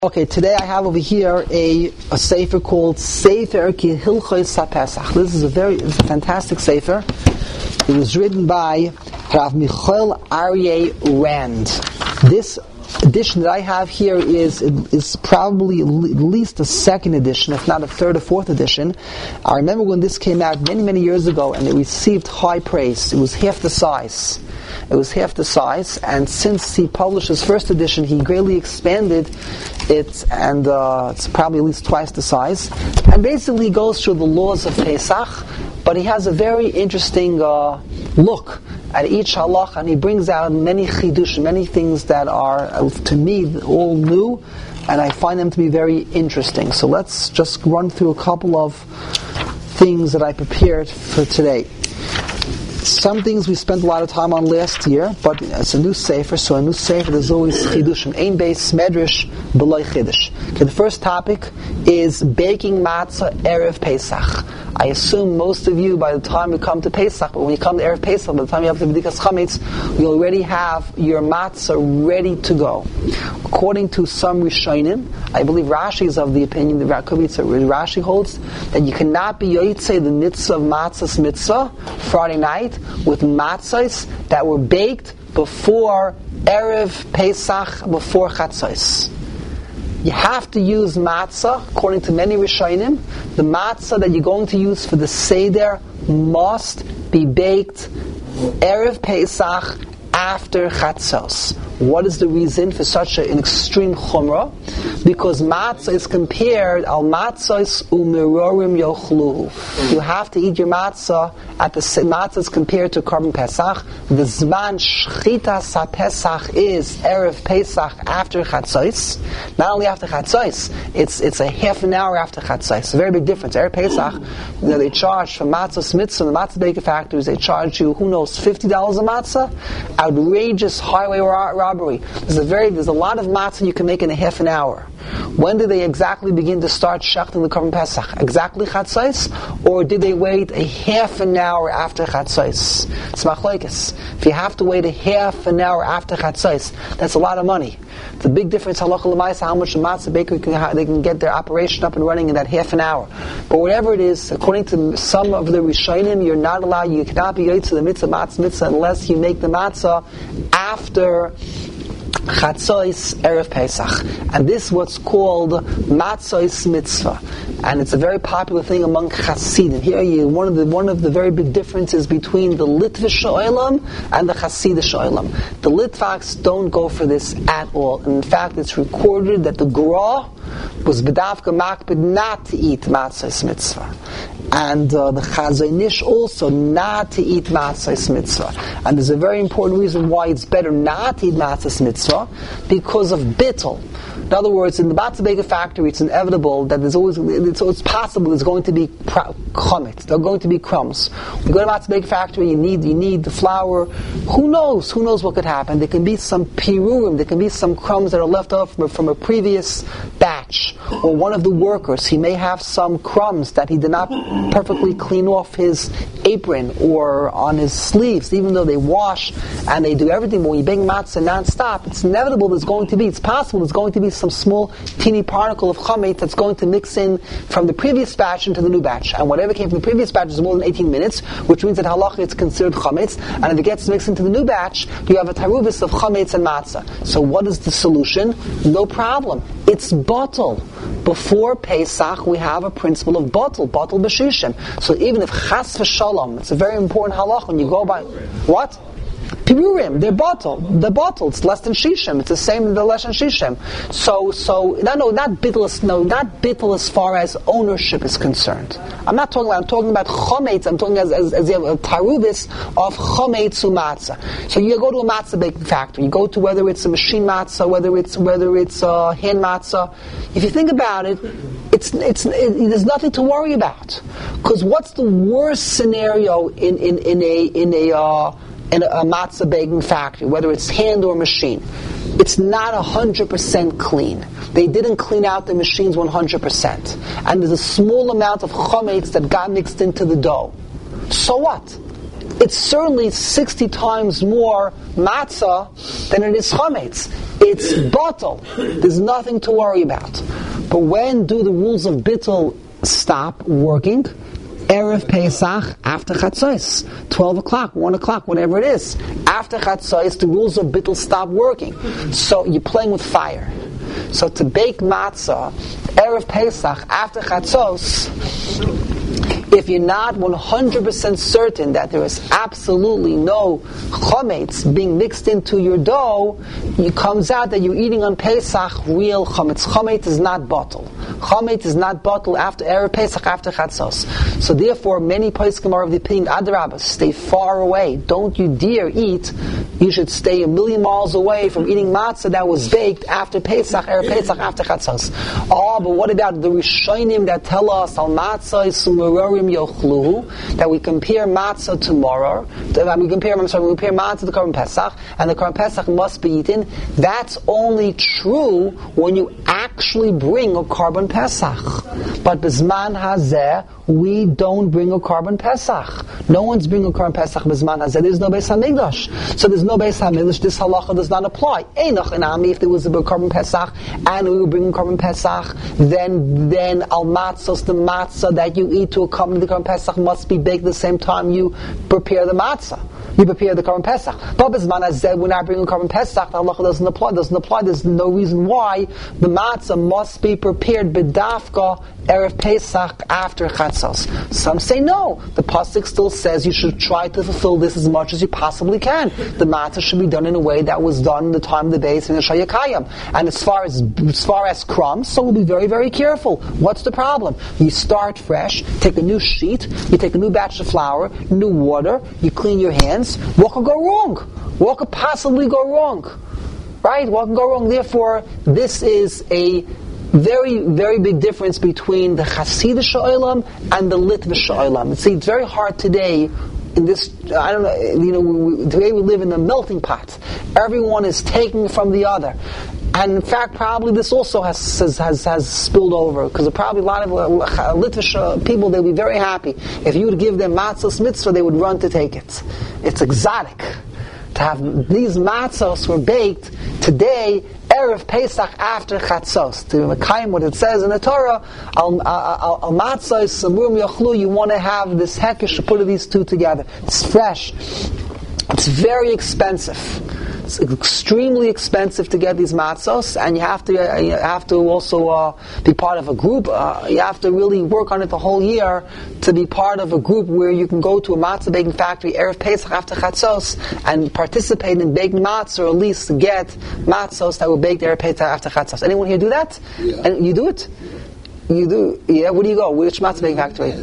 Okay, today I have over here a sefer called Sefer Ki Hilchos HaPesach. This is a fantastic sefer. It was written by Rav Michael Aryeh Rand. This edition that I have here is probably at least the second edition, if not a third or fourth edition. I remember when this came out many years ago, and it received high praise. It was half the size. And since he published his first edition, he greatly expanded it, and it's probably at least twice the size. And basically goes through the laws of Pesach, but he has a very interesting look at each halach, and he brings out many chidush, many things that are, to me, all new, and I find them to be very interesting. So let's just run through a couple of things that I prepared for today. Some things we spent a lot of time on last year, but it's a new sefer, so a new sefer there's always chidushim. Ein beis medrash b'loy chidush. Okay, the first topic is baking matzah erev Pesach. I assume most of you, by the time you come to Pesach, but when you come to erev Pesach, by the time you have to b'dikas chametz, you already have your matzah ready to go. According to some Rishonim, I believe Rashi is of the opinion that Rashi holds that you cannot be yotzei the mitzvah of matzah's mitzvah Friday night with matzahs that were baked before erev Pesach, before chatzos. You have to use matzah, according to many Rishonim. The matzah that you're going to use for the Seder must be baked erev Pesach after chatzos. What is the reason for such an extreme chumrah? Because matzah is compared al matzahs umirorim yochlu. You have to eat your matzah at the matzah is compared to korban pesach. The zman shchitas haPesach is erev Pesach after chatzos. Not only after chatzos, it's a half an hour after chatzos. It's a very big difference. Erev Pesach, they charge for matzah's mitzvah. The matzah baker factories, they charge you, $50 a matzah. Outrageous highway robbery. There's a lot of matzah you can make in a half an hour. When did they exactly begin to start shechting the korban pesach? Exactly chatzos, or did they wait a half an hour after chatzos? It's machlokes. If you have to wait a half an hour after chatzos, that's a lot of money. It's a big difference halacha l'maisa how much a matzah baker they can get their operation up and running in that half an hour. But whatever it is, according to some of the Rishonim, you cannot be yotzei the mitzvah unless you make the matzah after chatzos erev Pesach, and this is what's called matzos mitzvah, and it's a very popular thing among Hasidim. Here, one of the very big differences between the Litvish olam and the Hasidish olam. The Litvaks don't go for this at all. And in fact, it's recorded that the Gra was bedavka makbid not to eat matzos mitzvah, and the Chazon Ish also not to eat matzos mitzvah. And there's a very important reason why it's better not to eat matzos mitzvah, because of bittul. In other words, in the matzah baker factory, it's inevitable that it's possible there's going to be chametz. There are going to be crumbs. When you go to the matzah baker factory, you need the flour. Who knows what could happen? There can be some pirurim. There can be some crumbs that are left over from a previous batch. Or one of the workers, he may have some crumbs that he did not perfectly clean off his apron or on his sleeves, even though they wash and they do everything. But when you bake matzah non-stop, it's inevitable it's possible there's going to be some small teeny particle of chametz that's going to mix in from the previous batch into the new batch. And whatever came from the previous batch is more than 18 minutes, which means that halacha it's considered chametz, and if it gets mixed into the new batch, you have a taruvis of chametz and matzah. So what is the solution? No problem. It's batel. Before Pesach, we have a principle of batel b'shishim. So even if chas v'shalom, it's a very important halacha when you go by what? Pirurim, they're bottle. It's less than shishim. It's the same as the less than shishim. Not bittul as far as ownership is concerned. I'm talking about chometz. I'm talking as you have a taruvis of chometz u'matzah. So you go to a matzah baking factory. You go to whether it's a machine matzah, whether it's hand matzah. If you think about it, there's nothing to worry about. Because what's the worst scenario in a matzah baking factory, whether it's hand or machine? It's not 100% clean. They didn't clean out the machines 100%. And there's a small amount of chametz that got mixed into the dough. So what? it's certainly 60 times more matzah than it is chametz. It's batal. There's nothing to worry about. But when do the rules of bittul stop working? Erev Pesach after Chatzos, 12 o'clock, 1 o'clock, whatever it is. After Chatzos, the rules of bittul stop working. So you're playing with fire. So to bake matzah, Erev Pesach after Chatzos, if you're not 100% certain that there is absolutely no chametz being mixed into your dough, it comes out that you're eating on Pesach real chametz. Chametz is not bottle. Chametz is not bottle after Erev Pesach, after Chatzos. So therefore, many poskim are of the opinion, Adrabah, stay far away. Don't you dare eat. You should stay 1,000,000 miles away from eating matzah that was baked after Pesach, Erev Pesach, after Chatzos. Oh, but what about the Rishonim that tell us, Al matzah is sumerorim yochluhu, that we compare matzah to maror, we compare matzah to Korban Pesach, and the Korban Pesach must be eaten. That's only true when you actually bring a Korban Pesach. But Bizman Hazeh, we don't bring a Korban Pesach. No one's bringing a Korban Pesach Bizman Hazeh. There's no Beis HaMikdash. So there's no Beis HaMikdash. This halacha does not apply. Einach Enami, if there was a Korban Pesach and we were bringing Korban Pesach, then al matzos, the matzah that you eat to accompany the Korban Pesach must be baked at the same time you prepare the matzah. You prepare the Korban Pesach. But Bizman Hazeh, we're not bringing Korban Pesach. The halacha doesn't apply. There's no reason why the matzah must be prepared b'dafka Erev Pesach after Chatzos. Some say no. The pasuk still says you should try to fulfill this as much as you possibly can. The matzah should be done in a way that was done in the time of the Beis in the Shayakayim. And as far as crumbs, so we'll be very, very careful. What's the problem? You start fresh, take a new sheet, you take a new batch of flour, new water, you clean your hands. What could go wrong? What could possibly go wrong? Right? What can go wrong? Therefore, this is a very, very big difference between the Hasidic Olam and the Litvish Olam. See, it's very hard today in this, I don't know, today we live in a melting pot. Everyone is taking from the other. And in fact, probably this also has spilled over, because probably a lot of Litvish people, they'll be very happy. If you would give them matzos mitzvah, they would run to take it. It's exotic to have these matzos were baked today, Erev Pesach after Chatzos. To Mekayim what it says in the Torah, al matzos samurim yochlu, you want to have this hekesh to put these two together. It's fresh. It's very expensive. It's extremely expensive to get these matzos, and you have to also be part of a group. You have to really work on it the whole year to be part of a group where you can go to a matzah baking factory Erev Pesach after Chatzos and participate in baking matzah, or at least get matzos that were baked Erev Pesach after Chatzos. Anyone here do that? Yeah. And you do it? You do? Yeah. Where do you go? Which matzah baking factory?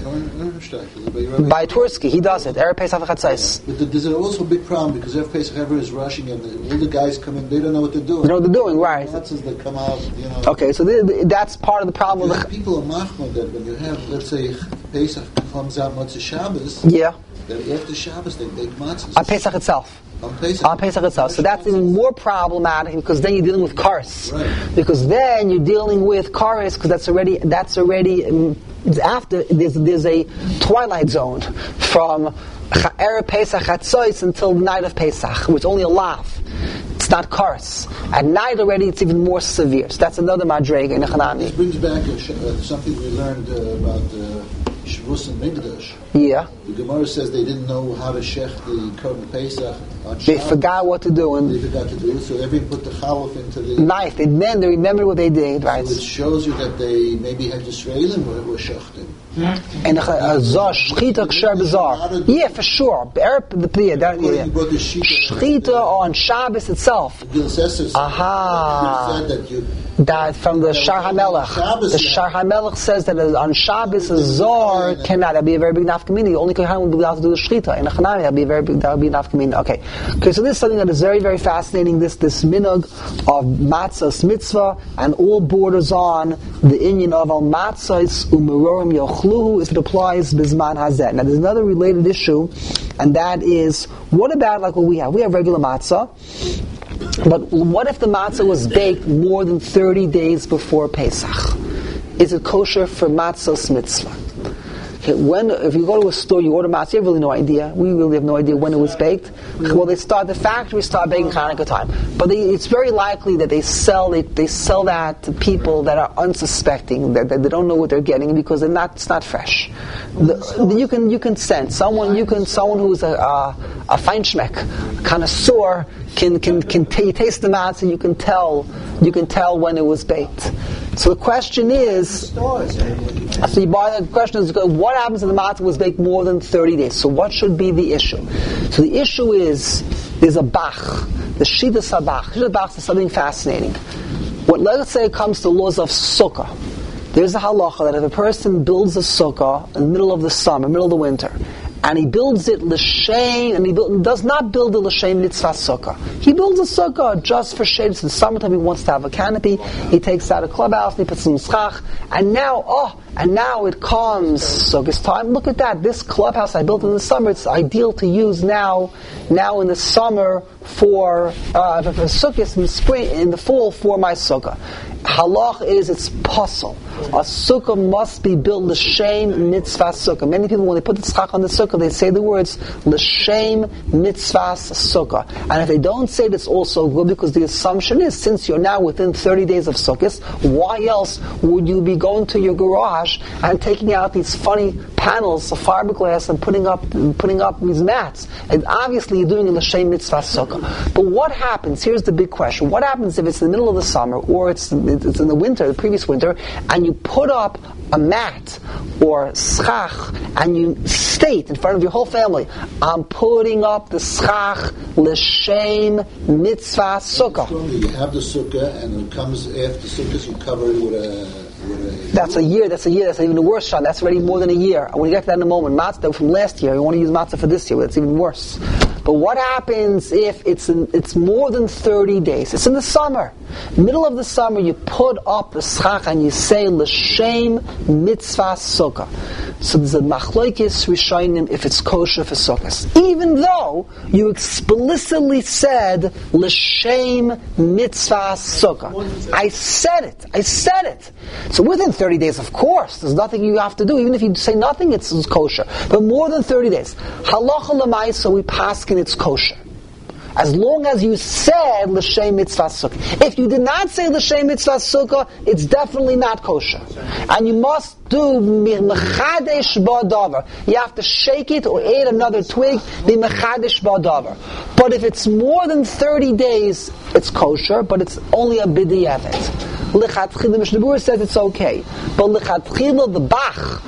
By Tversky. He does it. Erev Pesach Chatzos. But there's also a big problem, because Erev Pesach everyone is rushing, and all the guys come in, they don't know what they're doing. They know what they're doing, right? Matzahs that come out, Okay, so that's part of the problem. People are machmir that when you have, let's say, Pesach comes out Motzei Shabbos. Yeah. Then after Shabbos they bake matzahs. On Pesach itself. On Pesach itself. So that's even more problematic, because then you're dealing with kares. Right. Because then you're dealing with kares, because that's already it's after there's a twilight zone from Erev Pesach Chatzos until the night of Pesach, which is only a lav. It's not kares. At night already it's even more severe. So that's another madrega in Hanani. This brings back something we learned about Shavuos and Mikdash. Yeah. The Gemara says they didn't know how to shech the Korban Pesach on Shabbos. They forgot what to do, They forgot to do it, so everyone put the chaluf into the knife. They remembered what they did, right? So it shows you that they maybe had Yisraelim were shechting. And shchita ksher b'zar. Yeah, for sure. Shchita on Shabbos itself. Aha. That from the Shar HaMelech. The Shar HaMelech says that on Shabbos a zar cannot. That'd be a very big nafkamina. You only Kohanim will be able to do the shchita. In a Chanami, that would be nafkamina. Okay. So this is something that is very, very fascinating. This minhag of matzahs mitzvah, and all borders on the inyan of al matzahs umerorim yochluhu, if it applies bizman hazeh. Now there's another related issue, and that is, what about like what we have? We have regular matzah. But what if the matzah was baked more than 30 days before Pesach? Is it kosher for matzahs mitzvah? Okay, if you go to a store, you order matzah, you have really no idea. We really have no idea when it was baked. Well, the factories start baking Hanukkah time. But it's very likely that they sell that to people that are unsuspecting, that they don't know what they're getting because it's not fresh. You can sense someone who's a feinschmeck, a connoisseur, can taste the matzah, and you can tell when it was baked. So the question is, the question is, what happens if the matzah was baked more than 30 days? So what should be the issue? So the issue is, there's a bach, the Shida Sabach. Shida Bach is something fascinating. Let's say it comes to laws of sukkah. There's a halacha that if a person builds a sukkah in the middle of the summer, middle of the winter, and he builds it l'shem, and he does not build a l'shem mitzvah sukkah. He builds a sukkah just for shade. It's the summertime, he wants to have a canopy. He takes out a clubhouse, he puts some schach, and now it comes sukkah's time. Look at that. This clubhouse I built in the summer, it's ideal to use now in the summer for sukkahs, in the spring, in the fall for my sukkah. Halach is it's puzzle. A sukkah must be built l'shem mitzvah sukkah. Many people, when they put the schach on the sukkah, they say the words l'shem mitzvah sukkah. And if they don't say it, it's also good, because the assumption is, since you're now within 30 days of sukkahs, why else would you be going to your garage and taking out these funny panels of fiberglass and putting up these mats? And obviously you're doing it l'shem mitzvah sukkah. But what happens? Here's the big question. What happens if it's in the middle of the summer, or it's in the winter, the previous winter, and you put up a mat or schach, and you state in front of your whole family, I'm putting up the schach l'shem mitzvah sukkah. You have the sukkah, and it comes after sukkah, you cover it with a... That's a year. That's even worse, Sean. That's already more than a year. We'll get to that in a moment. Matzah from last year. You want to use matzah for this year. That's even worse. But what happens if it's more than 30 days? It's in the summer. Middle of the summer, you put up the schach and you say l'shem mitzvah sukkah. So there's a machlokes rishonim if it's kosher for sukkahs, even though you explicitly said l'shem mitzvah sukkah. I said it. So within 30 days, of course, there's nothing you have to do. Even if you say nothing, it's kosher. But more than 30 days, halacha l'maisa, we paskin it's kosher. As long as you said l'shem mitzvah sukkah. If you did not say l'shem mitzvah sukkah, it's definitely not kosher. And you must do mechadesh ba'davar. You have to shake it or add another twig, be mechadesh ba'davar. But if it's more than 30 days, it's kosher, but it's only a b'di'evet. L'chatchila, the Mishnah Berurah says it's okay. But l'chatchila, the Bach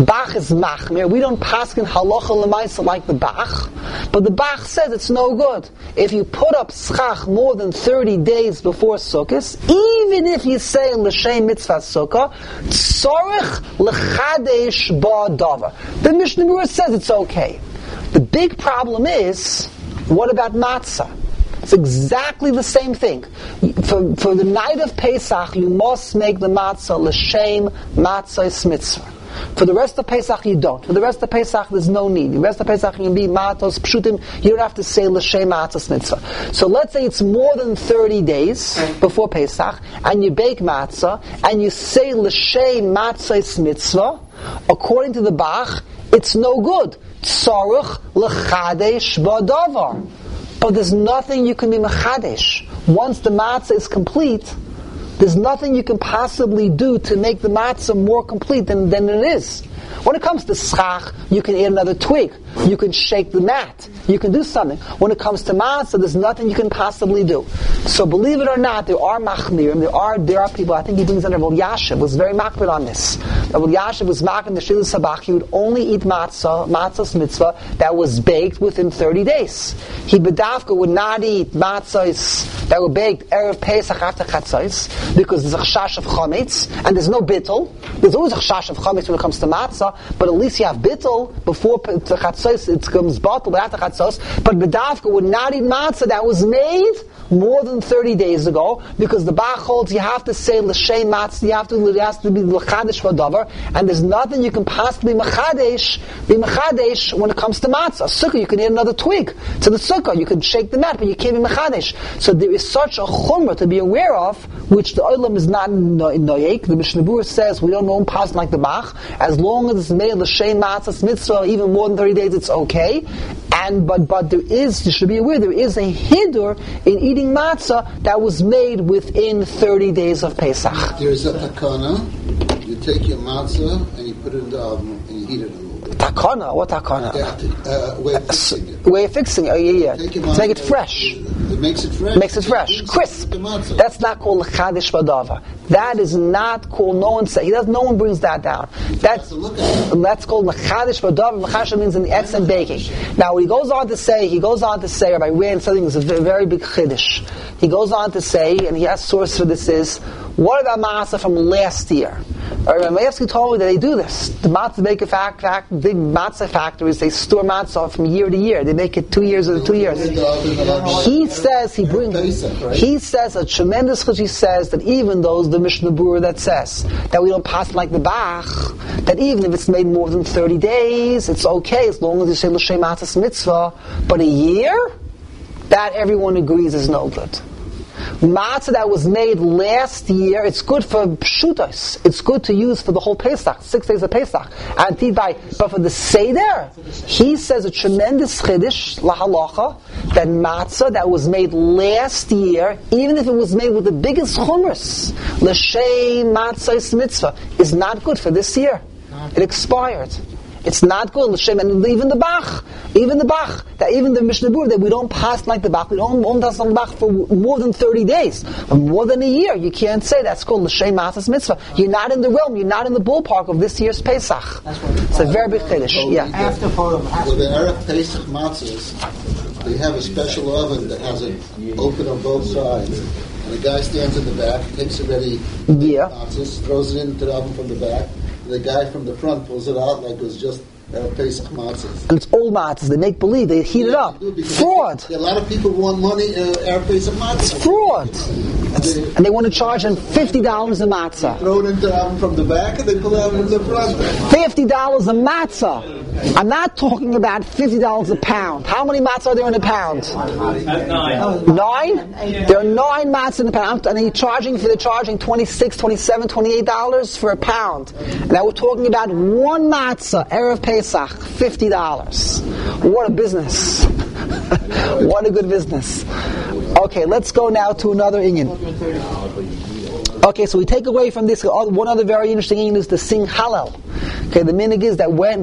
is machmir. We don't paskin halacha l'maisa like the Bach, but the Bach says it's no good. If you put up schach more than 30 days before Sukkot, even if you say l'shem mitzvah sukkah, tzorich l'chadesh ba'davar. The Mishnah Berurah says it's okay. The big problem is, what about matzah? It's exactly the same thing. For the night of Pesach, you must make the matzah l'shem matzah mitzvah. For the rest of Pesach, you don't. For the rest of Pesach, there's no need. The rest of Pesach, you can be matos pshutim. You don't have to say l'shem matzah mitzvah. So let's say it's more than 30 days before Pesach, and you bake matzah, and you say l'shem matzah mitzvah. According to the Bach, it's no good. Tzarich l'chadesh ba'davar. But there's nothing you can be mechadesh. Once the matzah is complete, there's nothing you can possibly do to make the matzah more complete than it is. When it comes to schach, you can add another twig. You can shake the mat. You can do something. When it comes to matzah, there's nothing you can possibly do. So believe it or not, there are machmirim. There are people. I think he brings under Rav Yashiv was very makbid on this. Rav Yashiv was making the Shila Sabach. He would only eat matzah's mitzvah that was baked within 30 days. He bedavka would not eat matzahs that were baked erev Pesach after Chatzos, because there's a chashash of chametz and there's no bittul. There's always a chashash of chametz when it comes to matzah, but at least you have bittul before Chatzos. It comes bottled after Chatzos. But bedavka would not eat matzah that was made more than 30 days ago, because the Bach holds you have to say l'shem matzah, it has to be l'chadesh v'adavar, and there's nothing you can possibly be mechadesh when it comes to matzah. A sukkah, you can add another twig to the sukkah, you can shake the mat, but you can't be mechadesh. So there is such a chumrah to be aware of, which the olam is not in noyek. The Mishnah Berurah says we don't know pass like the Bach. As long as it's made l'shem matzah mitzvah, even more than 30 days, it's okay. But you should be aware, there is a hidur in eating matzah that was made within 30 days of Pesach. There's a takana. You take your matzah and you put it in the oven and you heat it a little bit. Takana? What takana? Way of fixing it. Way of fixing it. Oh, yeah. To make it fresh. It makes it fresh. Makes it fresh. Crisp. That's not called l'chadesh v'adavar. That is not called, no one brings that down. That's called l'chadesh v'adavar. L'chadesh means in the etzem baking. Now he goes on to say, Rabbi Rand, something is a very big chiddush. He goes on to say, and he has source for this is, what about matzah from last year? Mayevsky told me that they do this. The matzah maker big matzah factories, they store matzah from year to year. They make it 2 years or 2 years. He says a tremendous chiddush. He says that even those, the Mishnah Berurah that says that we don't pass like the Bach, that even if it's made more than 30 days, it's okay as long as you say l'shem matzah mitzvah. But a year, that everyone agrees is no good. Matzah that was made last year, it's good for pshutos. It's good to use for the whole Pesach, 6 days of Pesach. But for the Seder, he says a tremendous chiddush, lahalacha, that matzah that was made last year, even if it was made with the biggest chumras, l'shem matzah mitzvah, is not good for this year. It expired. It's not good, and even the Bach, that even the Mishnah Berurah, that we don't pass like the Bach, we don't pass like the Bach for more than 30 days, or more than a year. You can't say that's called l'shem matzah mitzvah. You're not in the realm, you're not in the ballpark of this year's Pesach. It's a very big chiddush. Yeah. After the Erev Pesach matzahs, they have a special oven that has it open on both sides. And the guy stands in the back, takes already matzahs, throws it into the oven from the back. The guy from the front pulls it out like it was just Pesach matzahs. And it's old matzahs. They make believe. They heat it up. Fraud. A lot of people want money Pesach matzahs. It's fraud. And they want to charge them $50 a matzah. Throw it into the oven from the back and they pull it out from the front. $50 a matzah. I'm not talking about $50 a pound. How many matzahs are there in a pound? 9. 9? There are 9 matzahs in a pound. And they're charging $26, $27, $28 for a pound. And now we're talking about one matzah, Erev Pesach, $50. What a business. What a good business. Okay, let's go now to another inyan. Okay, so we take away from this one other very interesting inyan is to sing Hallel. Okay, the minhag is that when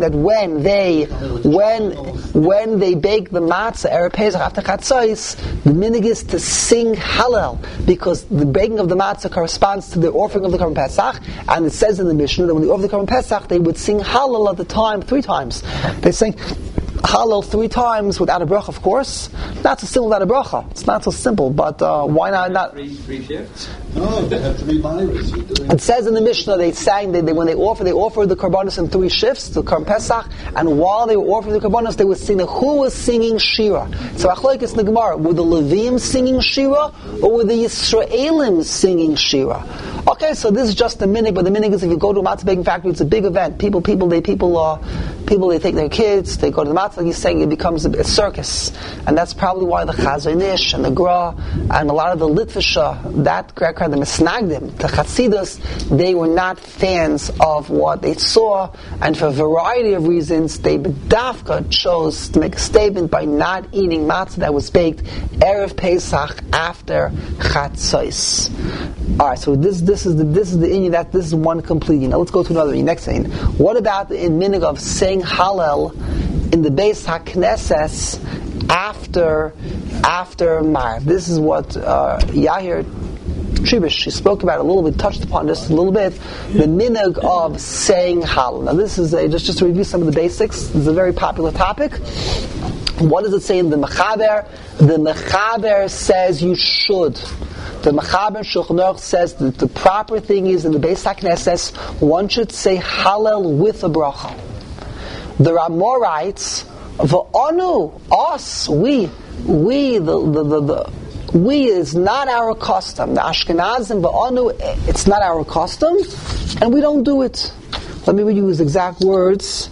they bake the matzah Erev Pesach after Chatzos, the minhag is to sing Hallel, because the baking of the matzah corresponds to the offering of the Korban Pesach, and it says in the Mishnah that when they offer the Korban Pesach, they would sing Hallel at the time 3 times. They sing Hallel 3 times without a bracha, of course. Not so simple without a bracha. It's not so simple, but why not? 3 shifts? No, they have 3 miras. It says in the Mishnah they sang when they offered the korbanos in 3 shifts, the Korban Pesach, and while they were offering the korbanos, they would sing. Who was singing Shira? So Achloikis in the Gemara, were the Levim singing Shira, or were the Yisraelim singing Shira? Okay, so this is just the minhag, but the minhag is if you go to a matzah baking factory, it's a big event. People they take their kids, they go to the matzah, like he's saying, it becomes a circus. And that's probably why the Chazon Ish and the Gra and a lot of the Litvisha, the Misnagdim, the Chatzidus, they were not fans of what they saw, and for a variety of reasons, they B'dafka chose to make a statement by not eating matzah that was baked Erev Pesach after Chatzos. Alright, so this is the inyan, that this is one complete. Now let's go to another next inyan. What about the minhag of saying Hallel in the Beis HaKnesses after Mar? This is what Yair Tribish, she spoke about it a little bit, touched upon this a little bit, the minhag of saying Hallel. Now this is just to review some of the basics. This is a very popular topic. What does it say in the Mechaber? The Mechaber says you should. The Mechaber Shulchan Aruch says that the proper thing is in the Beis HaKnesses, one should say Hallel with a bracha. The Ramah writes, "V'anu, us, we, the we is not our custom. The Ashkenazim, v'anu, it's not our custom, and we don't do it. Let me read you his exact words.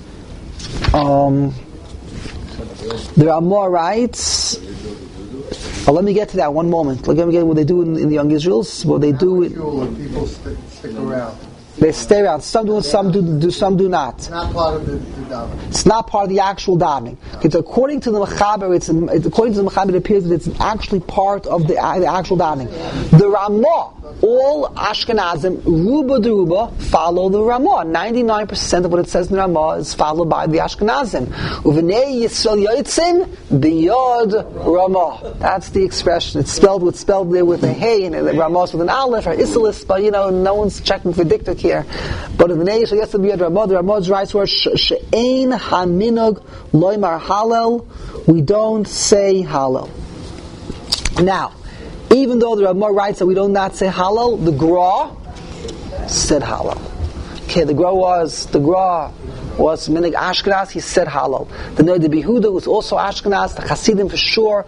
There are more rights. Let me get to that one moment. Let me get what they do in the Young Israels. What they do. People stick around. They stay around. Some do, some do not. It's not part of the davening. It's not part of the actual davening. It's according to the Mechaber. It appears that it's actually part of the actual davening. The Ramah, all Ashkenazim, Ruba Deruba, follow the Ramah. 99% of what it says in the Ramah is followed by the Ashkenazim. Uvenei Yisrael Yotzin biyod Ramah. That's the expression. It's spelled there with a hey, and the Ramah with an aleph or isilis, but no one's checking for dictic here. But in the name of the Ramah's writes where she'ein haminog loymar halal, we don't say halal. Now, even though the Ramah writes that we do not say halal, the Gra said halal. Okay, the Gra was Minig Ashkenaz, he said halal. The Noda Behuda was also Ashkenaz, the Hasidim for sure,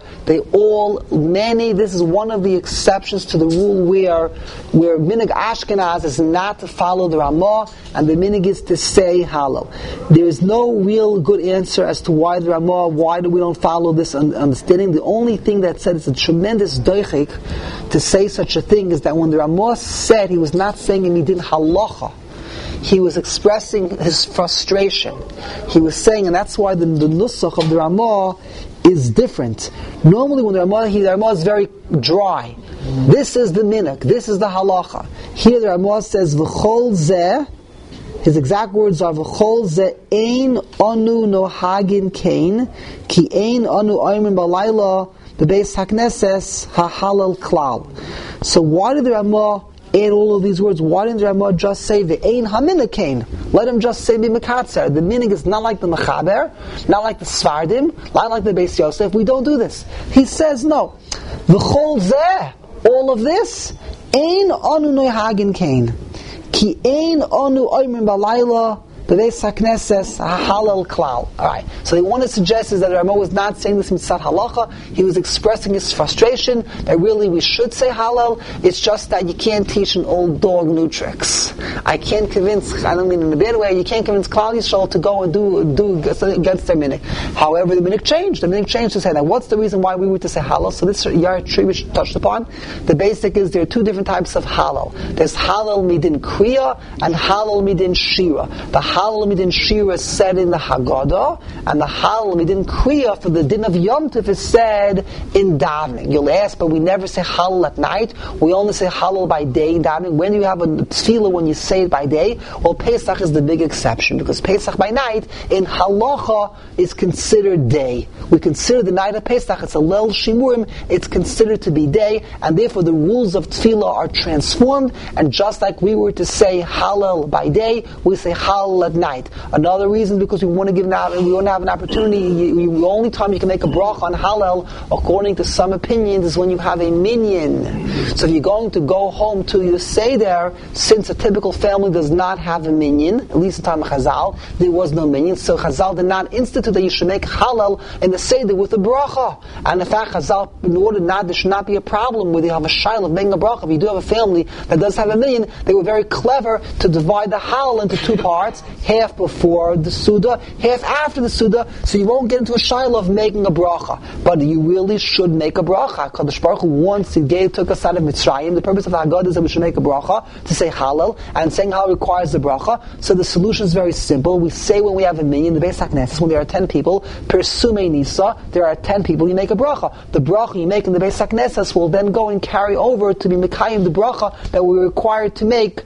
this is one of the exceptions to the rule where Minig Ashkenaz is not to follow the Ramah, and the Minig is to say halal. There is no real good answer as to why the Ramah, why do we don't follow this understanding. The only thing that said it's a tremendous doichik to say such a thing is that when the Ramah said, he was not saying in Midin halacha. He was expressing his frustration. He was saying, and that's why the nusach of the Ramah is different. Normally when the Ramah is very dry. This is the minak, this is the halacha. Here the Ramah says, v'chol zeh, his exact words are, v'chol zeh ein anu nohagin kain, ki ein anu oimin balayla, the beis hakneses ha-halal klal. So why did the Ramah add all of these words? Why didn't the Ramah just say the ein haminakain? Let him just say the mekatzer. The meaning is not like the mechaber, not like the svardim, not like the Beis Yosef. We don't do this. He says no. V'chol zeh, all of this, ein anu nohagin kain, ki ein anu oimrim balayla, the Beis HaKnesses halal klal. Alright, so they want to suggest is that Ramah was not saying this mitzat halacha. He was expressing his frustration that really we should say halal. It's just that you can't teach an old dog new tricks. I don't mean in a bad way, you can't convince Klal Yisrael to go and do against their minhag. However, the minhag changed. The minhag changed to say that. What's the reason why we were to say halal? So this Yar tree which touched upon, the basic is there are two different types of halal. There's halal midin kriya and halal midin shira. The halal midin shira is said in the Haggadah, and the halal midin kriya for the din of Yom Tov is said in davening. You'll ask, but we never say halal at night. We only say halal by day in davening. When you have a tefillah, when you say it by day, well, Pesach is the big exception, because Pesach by night in halacha is considered day. We consider the night of Pesach, it's a Leil Shimurim, it's considered to be day, and therefore the rules of tefillah are transformed, and just like we were to say halal by day, we say halal at night. Another reason, because we want to have an opportunity, the only time you can make a bracha on halal, according to some opinions, is when you have a minyan. So if you're going to go home to your Seder, since a typical family does not have a minyan, at least in the time of Chazal, there was no minyan, so Chazal did not institute that you should make halal in the Seder with a bracha. And in fact, Chazal, in order there should not be a problem where you have a shaila of making a bracha. If you do have a family that does have a minyan, they were very clever to divide the halal into two parts, half before the Suda, half after the Suda, so you won't get into a shaila of making a bracha. But you really should make a bracha. Kadosh Baruch Hu, once He took us out of Mitzrayim, the purpose of the Haggadah is that we should make a bracha, to say halal, and saying how it requires the bracha. So the solution is very simple. We say when we have a minyan, the Beis HaKnesses, when there are 10 people, per Sumei Nisa, there are 10 people, you make a bracha. The bracha you make in the Beis HaKnesses will then go and carry over to be Mekayim the bracha that we're required to make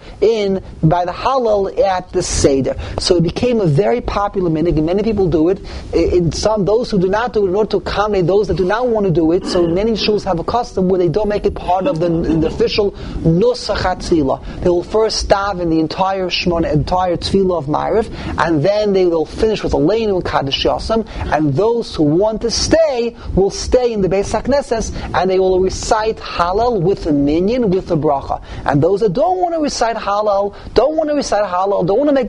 by the halal at the Seder. So it became a very popular minhag, and many people do it. Those who do not do it, in order to accommodate those that do not want to do it, so many shuls have a custom where they don't make it part of the official nusach tefillah. They will first daven the entire tefillah of Ma'ariv, and then they will finish with a leinu and kaddish yasam, and those who want to stay will stay in the Beis HaKnesses, and they will recite halal with a minyan, with a bracha. And those that don't want to recite halal, don't want to make the bracha,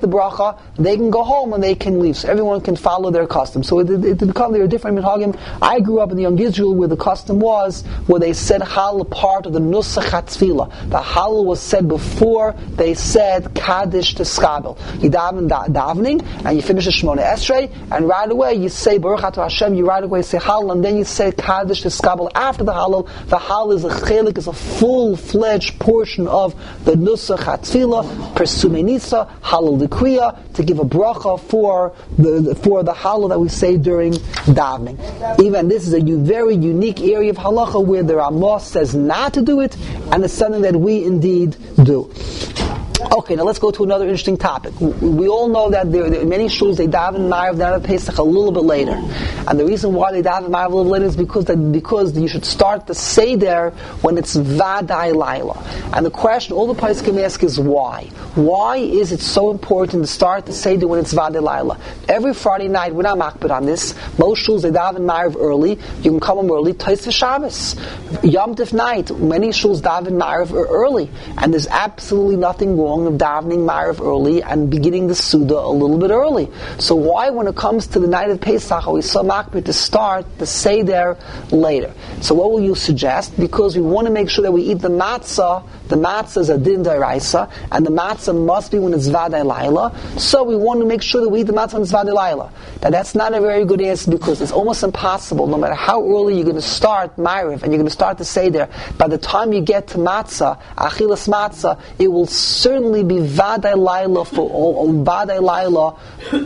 bracha, they can go home and they can leave. So everyone can follow their custom. So it becomes there are different minhagim. I grew up in the young Israel where the custom was where they said Hallel part of the Nusach HaTfilah. The Hallel was said before they said Kaddish to Skabel. You daven davening and you finish the Shemona Esrei, and right away you say Baruch Atah Hashem. You right away say Hallel, and then you say Kaddish to Skabel after the Hallel. The Hallel is a chelik, is a full-fledged portion of the Nusach HaTfilah, Persumei Nisa, Hallel the Kriya, to give a bracha for the Hallel that we say during davening. Even this is a very unique area of halacha where the Ramah says not to do it, and it's something that we indeed do. Okay, now let's go to another interesting topic. We all know that there are many shuls, they daven Ma'ariv, they daven Pesach a little bit later. And the reason why they daven Ma'ariv a little later is because you should start the Seder when it's Vadai Laila. And the question all the poskim ask is why? Why is it so important to start the Seder when it's Vadai Laila? Every Friday night, we're not makbid on this, most shuls they daven Ma'ariv early, you can come home early, Tais Shabbos. Yom Tov night, many shuls daven Ma'ariv early, and there's absolutely nothing wrong of davening Ma'ariv early and beginning the Suda a little bit early. So why, when it comes to the night of Pesach, are we so makbid to start the Seder later? So what will you suggest? Because we want to make sure that we eat the matzah. The matzah is a din d'oraisa, and the matzah must be when it's Vadai Laila. So we want to make sure that we eat the matzah when it's Vadai Laila. Now that's not a very good answer because it's almost impossible. No matter how early you're going to start Ma'ariv and you're going to start the Seder, by the time you get to matzah, achilas matzah, it will certainly be Vadai Laila for Vadai Laila.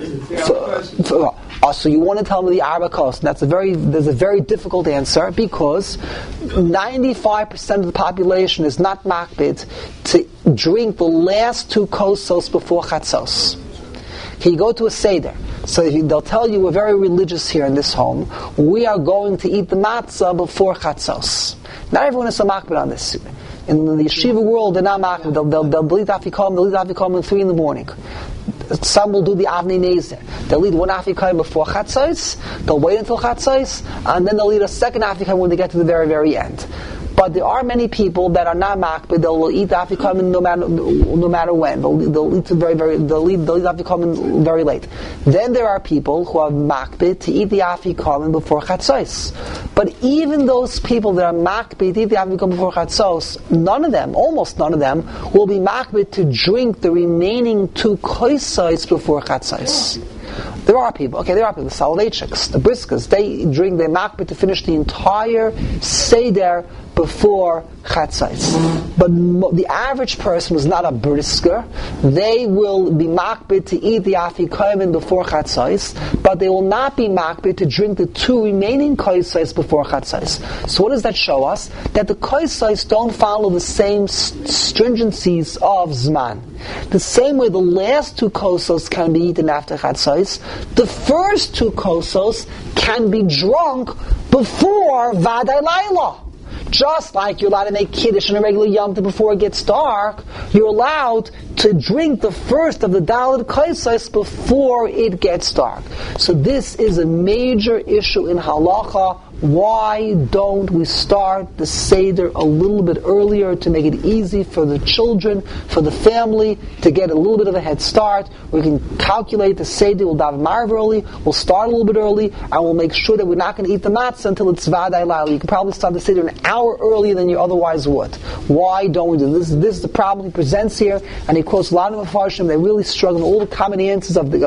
So you want to tell me the Arba Kos? There's a very difficult answer because 95% of the population is not makbid to drink the last 2 kosos before chatzos. Can you go to a Seder? So they'll tell you we're very religious here in this home. We are going to eat the matzah before chatzos. Not everyone is so makbid on this. In the yeshiva world, they're not makbid. They'll delete afikom at 3 in the morning. Some will do the Avnei Nezer. They'll eat one Afikayim before Chatzos, they'll wait until Chatzos, and then they'll eat a second Afikayim when they get to the very, very end. But there are many people that are not makbid. They'll eat Afikayim no matter when. They'll eat Afikayim very late. Then there are people who are makbid to eat the Afikayim before Chatzos. But even those people that are makbid to eat the Afikayim before Chatzos, almost none of them, will be makbid to drink the remaining 2 kosos before Chatzos. There are people, the Soloveitchiks, the Briskas, they're makbid to finish the entire Seder before Chatzos. But the average person who's not a brisker, they will be makbid to eat the Afikayim before Chatzos, but they will not be makbid to drink the 2 remaining kosos before Chatzos. So what does that show us? That the kosos don't follow the same stringencies of Zman. The same way the last 2 kosos can be eaten after Chatzos, the first 2 kosos can be drunk before Vadai Laila. Just like you're allowed to make Kiddush on a regular Yom Tov before it gets dark, you're allowed to drink the first of the Daled Kosos before it gets dark. So this is a major issue in halacha. Why don't we start the Seder a little bit earlier to make it easy for the children, for the family, to get a little bit of a head start? We can calculate the Seder, we'll daven Ma'ariv early, we'll start a little bit early, and we'll make sure that we're not going to eat the matzah until it's Vadai Laila. You can probably start the Seder an hour earlier than you otherwise would. Why don't we do this? This is the problem he presents here, and he quotes a lot of Mefarshim. They really struggle with all the common answers of the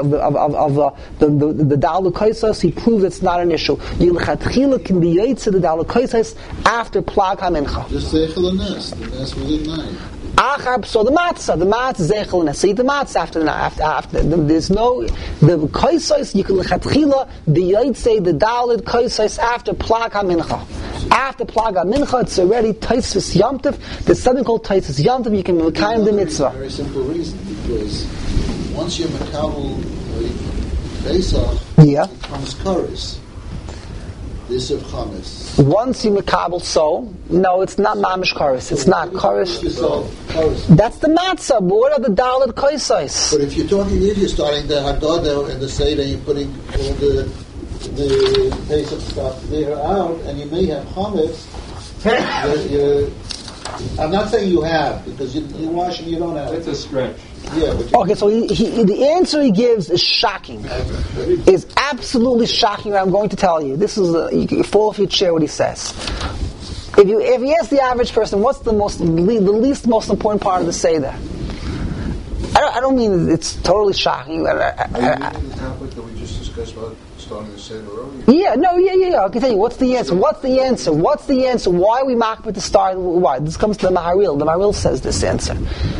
Daled Kosos. He proves it's not an issue. Can be yaitze the Daled Kosos after Plag HaMincha. Just Zeichel Nes. The Nes was at 9. So the matzah Zeichel Nes. So eat the matzah after. There's no the Kosos. You can lechatchila the yaitze the Daled Kosos after Plag HaMincha. After Plag HaMincha, it's already Taisvis Yom Tov. There's something called Taisvis Yom Tov. You can mekayim the mitzvah. Very simple reason, because once you're mekabel Pesach, it becomes Karis. This of Chametz. Once you mekabel no, it's not mamish karis. It's not karis. That's the matzah. But what are the Daled Kosos? But if you're starting the Haggadah and the Seder, and you're putting all the Pesach stuff there out, and you may have Chametz. I'm not saying you have, because you wash and you don't have. It's a stretch. Okay, so the answer he gives is shocking. Is absolutely shocking. I'm going to tell you. This is you can fall off your chair what he says. If you ask the average person, what's the least most important part of the Seder? I don't mean it's totally shocking. Are you reading the topic that we just discussed about starting the Seder earlier? Yeah. I'll continue. What's the answer? What's the answer? Why are we makbid to start? Why? This comes to the Maharil. The Maharil says this answer.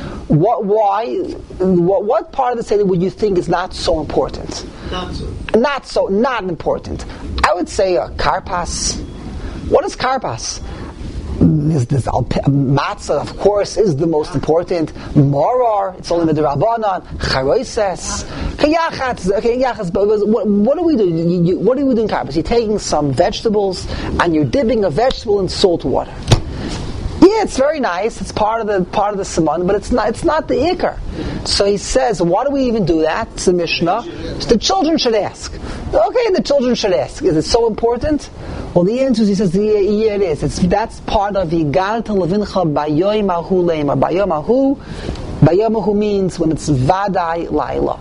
What part of the Seder would you think is not so important? Not important. I would say Karpas. What is Karpas? This matzah, of course, is the most important. Morar, it's only the Rabbanan. Charoises, kayachas. But what do we do? What do we do in Karpas? You're taking some vegetables and you're dipping a vegetable in salt water. Yeah, it's very nice. It's part of the siman, but it's not the ikar. So he says, why do we even do that? It's the Mishnah. So the children should ask. Okay, the children should ask. Is it so important? Well, the answer is, he says, yeah, it is. That's part of Yigal Levincha Bayomahu Leimar. Bayomahu means when it's Vadai Laila.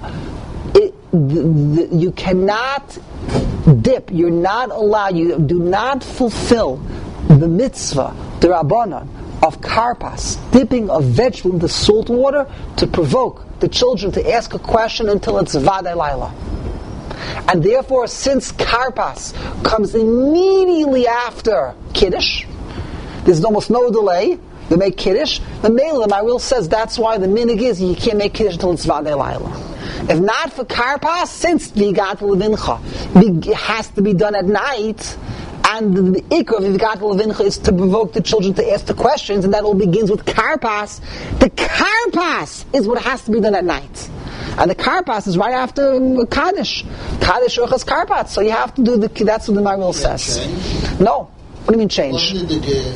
You cannot dip. You're not allowed. You do not fulfill the mitzvah, the Rabbanan, of Karpas, dipping a vegetable into salt water to provoke the children to ask a question until it's Vadai Laila. And therefore, since Karpas comes immediately after Kiddush, there's almost no delay. They make Kiddush. The Maharil says that's why the minig is you can't make Kiddush until it's Vadei Laila. If not for Karpas, since Vigat Levincha, it has to be done at night, and the ikar of Vigat Levincha is to provoke the children to ask the questions, and that all begins with Karpas. The Karpas is what has to be done at night. And the Karpas is right after Kaddish. Kaddish Urchas Karpas. So you have to do that's what the Maharil says. No. What do you mean change? It's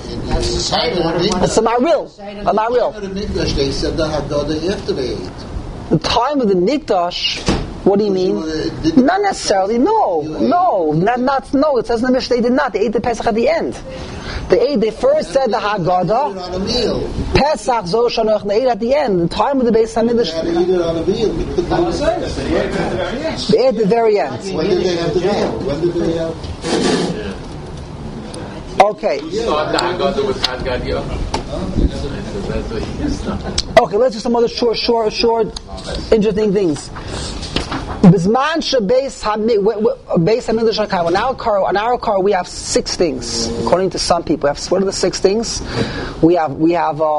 a Maharil. They said the Haggadah after they ate. The time of the Mikdash, what do you mean? Not necessarily, no. It says in the Mishnah they did not. They ate the Pesach at the end. They first said the Haggadah. Pesach, Zor Shanoch, they ate at the end. The time of the Beis Hamikdash. They ate at the very end. When did they have the meal? Okay. Okay, let's do some other short, interesting things. Bisman Beis Hamikdash HaKaim. On our car, we have 6 things. According to some people, what are the 6 things? We have the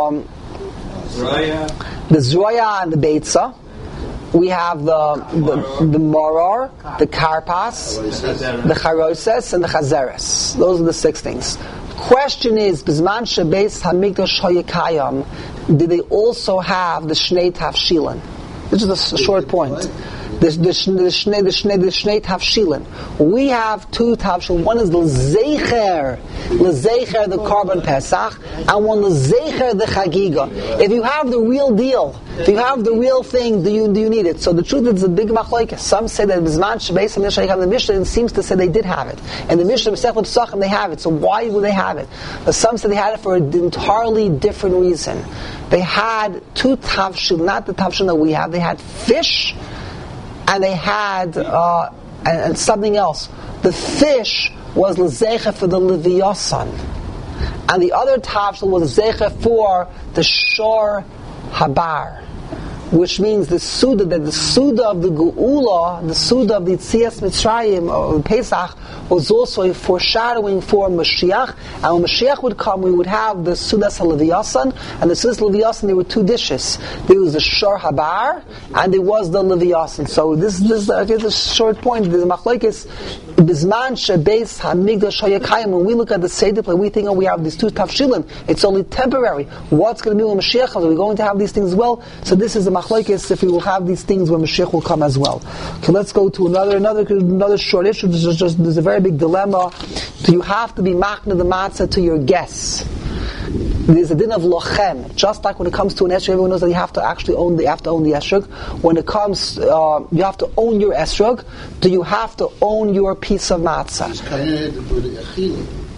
Zroya and the Beitza. We have the Morar, the Karpas, the Charoses, and the Chazeres. Those are the 6 things. Question is, Bisman Beis Hamikdash HaKaim, did they also have the Shnei Tavshilin? This is a short point. The Shnei Tavshilin. We have 2 Tavshilin. One is L'Zecher the Korban Pesach, and one L'Zecher the Chagiga. If you have the real deal, if you have the real thing, do you need it? So the truth is, it's a big machlokes. Some say that Bisman Beis Hamikdash HaKaim, the Mishnah seems to say they did have it, and the Mishnah Masechet Pesachim they have it. So why would they have it? Some say they had it for an entirely different reason. They had 2 Tavshilin, not the Tavshilin that we have. They had fish. And they had and something else. The fish was l'zecha for the Leviathan, and the other tavshil was l'zecha for the Shor Habar, which means the Suda of the Geula, the Suda of the Yitzias Mitzrayim or Pesach, was also a foreshadowing for Mashiach. And when Mashiach would come, we would have the Sudas HaLeviyasan, and the Sudas HaLeviyasan, there were 2 dishes. There was the Shor Habar, and there was the Leviyasan. So this is a short point. The machlokes Bisman Beis Hamikdash HaKaim. When we look at the Seder play, we think, we have these 2 tafshilin. It's only temporary. What's going to be when Mashiach comes? Are we going to have these things as well? So this is the machlokes if we will have these things when Mashiach will come as well. Okay, let's go to another short issue. There's a very big dilemma. Do you have to be machna the matzah to your guests? There's a din of lochem. Just like when it comes to an esrog, everyone knows that you have to actually own the esrog. When it comes, you have to own your esrog. Do you have to own your piece of matzah?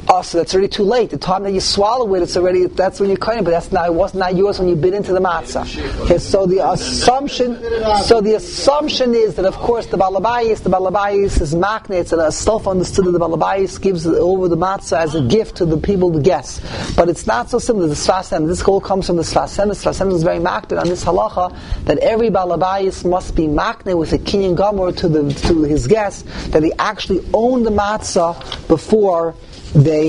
Oh, so that's already too late. The time that you swallow it, that's when you're cutting, but it was not yours when you bit into the matzah. Okay, so the assumption is that, of course, the Balabayis is makne. It's a self-understood that the Balabayis gives over the matzah as a gift to the people, the guests. But it's not so simple. The Sfas Emes, this all comes from the Sfas Emes. Sfas Emes is very makne on this halacha that every Balabayis must be makne with a kinyan gomer to his guests, that he actually owned the matzah before they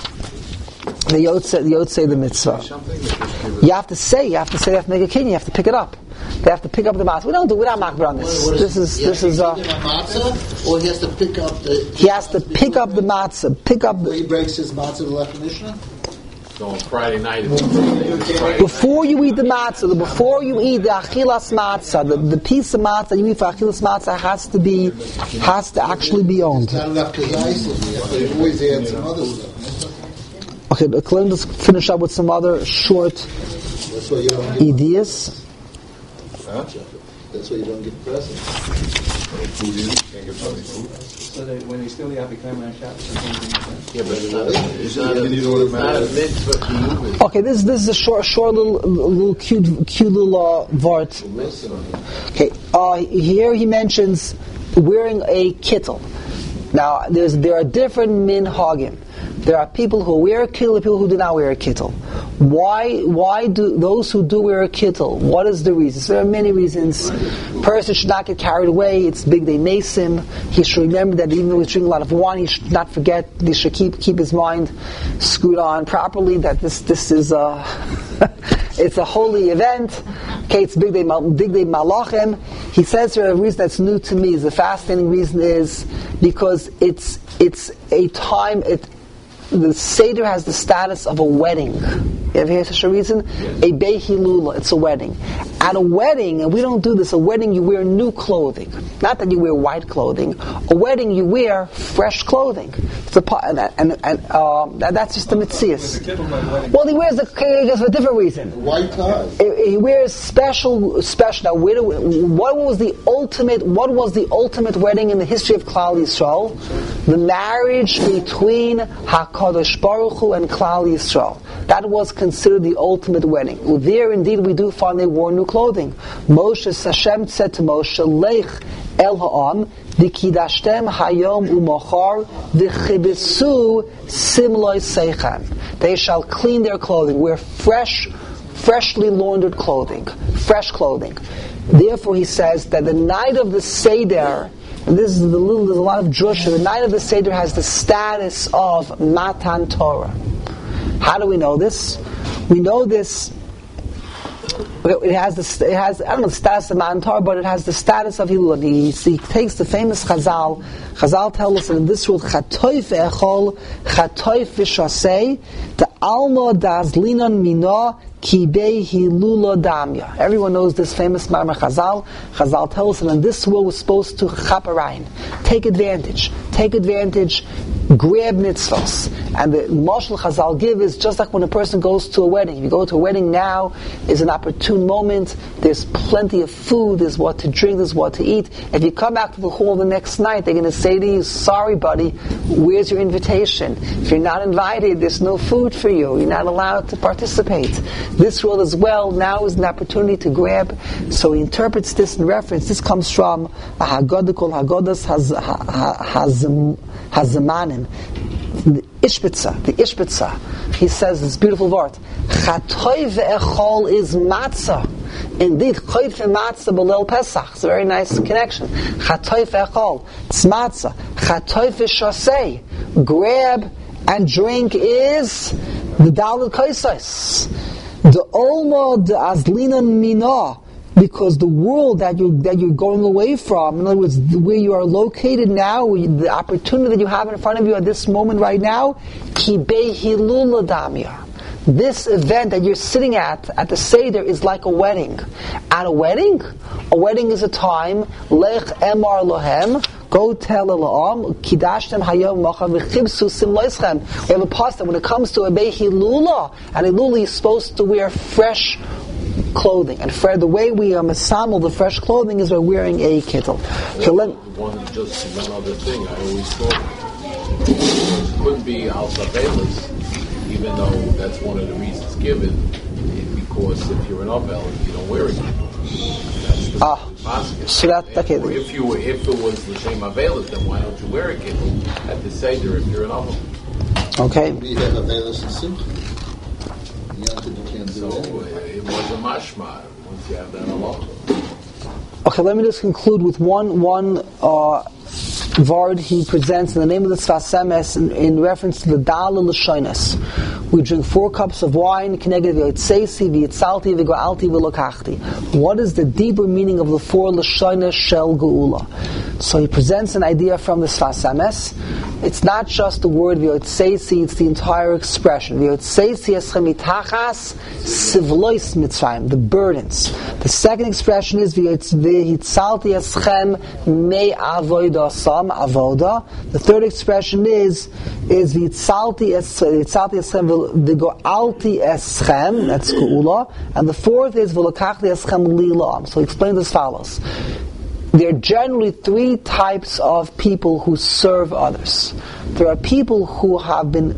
yotzei the mitzvah. You have to say they have to make a kinyan. You have to pick it up. They have to pick up the matzah. We're not makbar on this. This is. Matzah, or he has to pick up the. He has to pick up the matzah. Pick up the. He breaks his matzah to the left Mishnah. So on Friday night, before you eat the matzah, before you eat the achilas matzah, the piece of matzah you eat for achilas matzah has to actually be owned. It's not enough kazaisim. You always add some other stuff. Okay, let me just finish up with some other short ideas. That's why you don't get presents. So that when they still have to come around shop. yeah, but it's not a mitzvah to move it. Okay, this is a short little cute little vart. Okay, here he mentions wearing a kittel. Now, there are different minhagim. There are people who wear a kittel, people who do not wear a kittel. Why do those who do wear a kittel? What is the reason? So there are many reasons. Person should not get carried away. It's big day mason. He should remember that even though he's drinking a lot of wine, he should not forget. He should keep his mind screwed on properly. That this is it's a holy event. Okay, it's big day malachim. He says for a reason that's new to me. The fascinating reason is because it's a time. The Seder has the status of a wedding. You ever hear such a reason? Yes. A Behilula, it's a wedding. At a wedding, and we don't do this, a wedding you wear new clothing. Not that you wear white clothing. A wedding you wear fresh clothing. It's that's just the mitzias. Well, he wears the just for a different reason. White tie. He wears special. Now, what was the ultimate wedding in the history of Klal Yisrael? The marriage between HaKadosh Baruch Hu and Klal Yisrael. That was considered the ultimate wedding. There, indeed, we do find they wore new clothing. Hashem said to Moshe, Lech el ha'am, v'kidashtem hayom u'machar, v'chibesu simloi seichan. They shall clean their clothing, wear freshly laundered clothing, fresh clothing. Therefore, he says that the night of the Seder, and there's a lot of drush, the night of the Seder has the status of Matan Torah. How do we know this? We know this. It has I don't know the status of Matan Torah, but it has the status of Hilul. He takes the famous Chazal. Chazal tell us that in this world, Chatoif echol, Chatoif v'shasei, the alma dazlinan mina, Kibei hilula damya. Everyone knows this famous Ma'amar Chazal. Chazal tells us that in this world we're supposed to chaparayin, take advantage, grab mitzvahs. And the mashal Chazal give is just like when a person goes to a wedding. If you go to a wedding now, is an opportune moment. There's plenty of food. There's what to drink. There's what to eat. If you come back to the hall the next night, they're going to say to you, "Sorry, buddy, where's your invitation? If you're not invited, there's no food for you. You're not allowed to participate." This world as well now is an opportunity to grab. So he interprets this in reference. This comes from a Haggadah called Haggadas Hazamanim. The Ishbitza. He says this beautiful word. Chatoy ve'echol is matzah. Indeed, choy ve'matzah b'leil Pesach. It's a very nice connection. Chatoy ve'echol. It's matzah. Chatoy ve'shasei. Grab and drink is the Dalet Kaisais. The Olma de Azlina Mina, because the world that you're going away from, in other words, where you are located now, the opportunity that you have in front of you at this moment right now, Kibei Hilula Damya. This event that you're sitting at the Seder is like a wedding. At a wedding is a time, Lech Emar Lohem, go tell Elohim, Kidashtem Hayom Machav V'chibsu Sim Loischem. We have a pasta when it comes to a Behilula, and Hilula is supposed to wear fresh clothing. And the way we masamel the fresh clothing is by wearing a kittel. Just one other thing I always thought. could be al savelis, even though that's one of the reasons given, because if you're an avel, you don't wear it. That's the basket. So that, okay. If it was the same avelis, then why don't you wear a kibbutz at the seder if you're an avel? Okay. We have avelis and simcha. So it was a mashma once you have that alone. Okay, let me just conclude with one Vard he presents in the name of the Sfas Emes in reference to the Dala L'Shoines. We drink 4 cups of wine, Keneged V'Yotzeisi, V'Yitzalti, V'Go'alti, V'Lokachti. What is the deeper meaning of the 4 L'Shoines Shel Geula? So he presents an idea from the Sfas Emes. It's not just the word V'Yotzeisi, it's the entire expression. V'Yotzeisi Eschem Mitachas Sivlois Mitzrayim, the burdens. The second expression is V'Yitzalti Eschem Me Avodah Sam Avoda. The third expression is V'Yitzalti Eschem V'Go'alti Eschem, that's Geula. And the fourth is V'Lokachti Eschem Lilam. So he explains as follows. There are generally 3 types of people who serve others. There are people who have been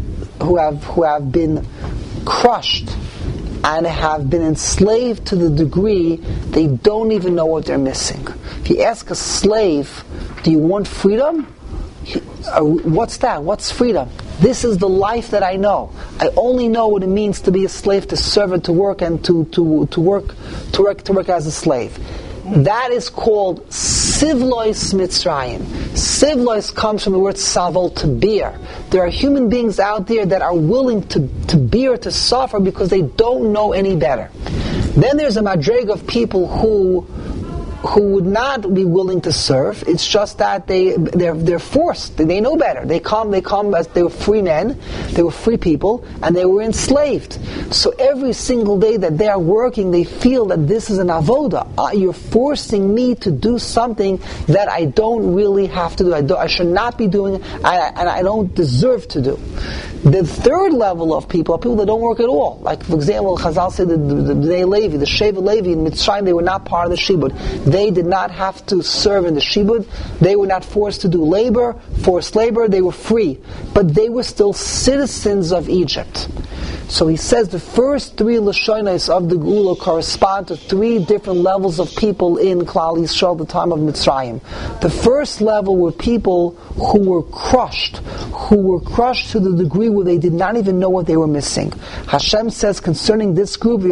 crushed and have been enslaved to the degree they don't even know what they're missing. If you ask a slave, do you want freedom? What's that? What's freedom? This is the life that I know. I only know what it means to be a slave, to serve and to work, and to work as a slave. That is called Sivlois Mitzrayim. Sivlois comes from the word Savol, to bear. There are human beings out there that are willing to bear, to suffer, because they don't know any better. Then there's a madreg of people who would not be willing to serve. It's just that they're forced. They know better. They come as they were free men, they were free people, and they were enslaved. So every single day that they are working, they feel that this is an avoda. You're forcing me to do something that I don't really have to do. I should not be doing, and I don't deserve to do. The third level of people are people that don't work at all. Like, for example, Chazal said the Bnei Levi, the Sheva Levi in Mitzrayim, they were not part of the Shibud. They did not have to serve in the Shibud. They were not forced to do forced labor. They were free. But they were still citizens of Egypt. So he says the first 3 Lashonos of the Geula correspond to 3 different levels of people in Klal Yisrael at the time of Mitzrayim. The first level were people who were crushed to the degree where they did not even know what they were missing. Hashem says concerning this group,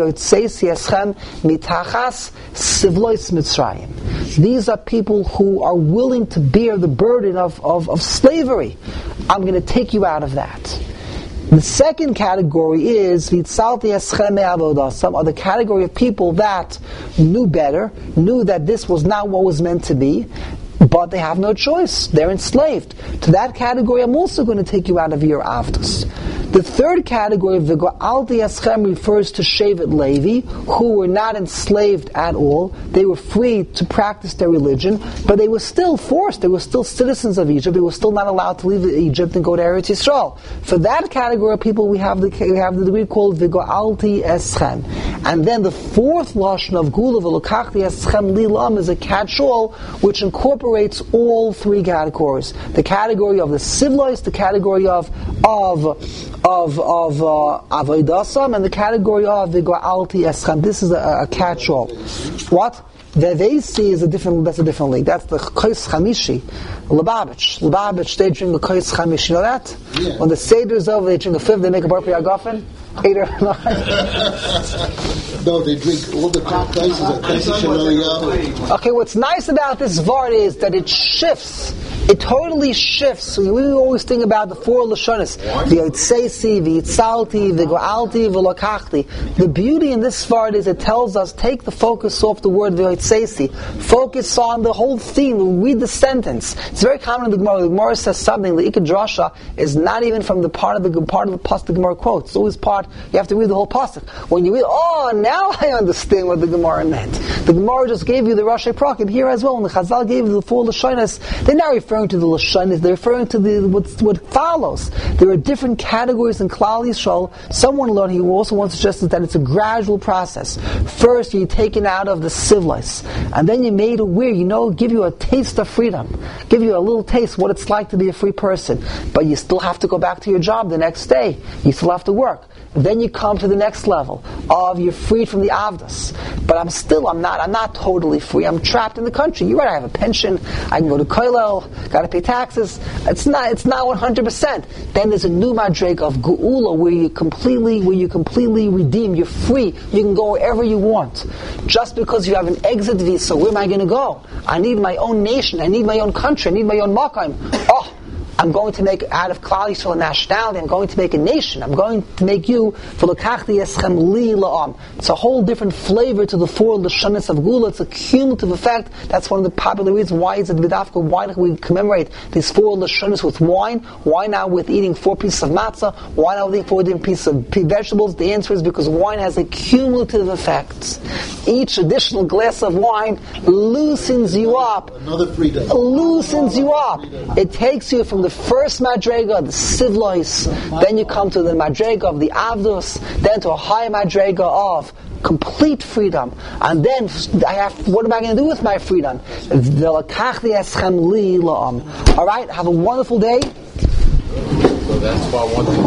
mitachas sivlois Mitzrayim. These are people who are willing to bear the burden of slavery. I'm going to take you out of that. The second category is Vitzalti Eschem Me'avodah, some other category of people that knew better, knew that this was not what was meant to be, but they have no choice. They're enslaved. To that category, I'm also going to take you out of your avdus. The third category of V'Go'alti Eschem refers to Shevet Levi, who were not enslaved at all. They were free to practice their religion, but they were still forced. They were still citizens of Egypt. They were still not allowed to leave Egypt and go to Eretz Yisrael. For that category of people, we have the degree called V'Go'alti Eschem. And then the fourth lashon of Geula, V'Lokachti Eschem Lilam, is a catch-all which incorporates all 3 categories: the category of the Sivlois, the category of Avoidasam, and the category of V'Go'alti Eschem. This is a catch-all. What? Vevesi is that's a different league. That's the Kois Chamishi. Lubavitch, they drink the Kois Chamishi. You know that? Yeah. When the Seder's over, they drink a 5th, they make a bar Yagafen. 8 or 9. No, they drink all the top places at Pesach. Okay, what's nice about this Vard is that it shifts. It totally shifts. So we always think about the 4 Lashonos. V'Yotzeisi, V'Yitzalti, V'Go'alti, V'Lokachti. The beauty in this Vard is it tells us, take the focus off the word V'Yotzeisi. Focus on the whole theme. Read the sentence. It's very common in the Gemara. The Gemara says something. The Ikad Drasha is not even from the part of the pasuk the Gemara quotes. It's always part. You have to read the whole pasuk. When you read, now I understand what the Gemara meant. The Gemara just gave you the Rashi Prakim here as well. When the Chazal gave you the 4 Lashonos, they're not referring referring to the Lashonis, they're referring to what follows. There are different categories in Klal Yisrael. Someone learned, he also wants to suggest that it's a gradual process. First, you're taken out of the civilized, and then you're made aware, give you a taste of freedom, give you a little taste what it's like to be a free person. But you still have to go back to your job the next day. You still have to work. Then you come to the next level of you're freed from the avdas. But I'm not totally free. I'm trapped in the country. You're right, I have a pension, I can go to Koilel, gotta pay taxes. It's not 100%. Then there's a new madrega of Geula where you completely redeem, you're free, you can go wherever you want. Just because you have an exit visa, where am I going to go? I need my own nation, I need my own country, I need my own makam. I'm going to make out of Klal Yisrael a nationality. I'm going to make a nation. I'm going to make you for L'kachti eschem li la'am. It's a whole different flavor to the four Lashonis of Gula. It's a cumulative effect. That's one of the popular reasons why is it Vidafka. Why do we commemorate these four Lashonis with wine? Why not with eating 4 pieces of matzah? Why not with eating 4 different pieces of vegetables? The answer is because wine has a cumulative effect. Each additional glass of wine loosens you up. Another freedom. Loosens you up. It takes you from the first madrega, the sivlois, then you come to the madrega of the avdos, then to a higher madrega of complete freedom. And then what am I going to do with my freedom? Alright, have a wonderful day. So that's why I want to